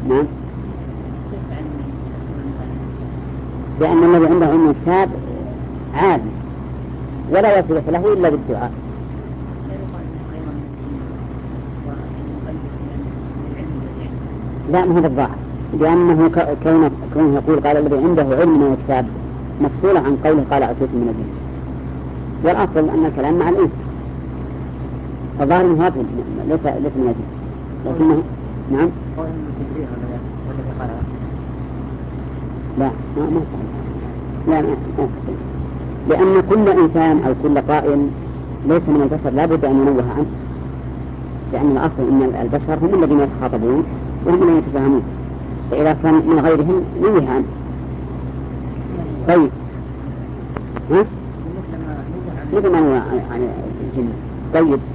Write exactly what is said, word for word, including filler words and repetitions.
نعم. لأن الذي عنده علم الكتاب عالم ولا وسيلة له إلا بالدعاء. لا، ما هو بالظاهر، لأنه كونه كونه يقول قال الذي عنده علم من الكتاب مفصولة عن قوله قال أعطيت من الجن، والأصل أن الكلام مع الإنس، الظاهر من هذا ليس ليس من الجن، لكنه نعم. لا ما ما لا ما ما لأن كل إنسان أو كل قائل ليس من البشر لا بد أن ينوه عنه، لأن الأصل أن البشر هم الذين يتخاطبون وهم الذين يتفاهمون، فإذا كان من غيرهم نوه عنه. طيب ها؟ مثل ما هو عن الجن. طيب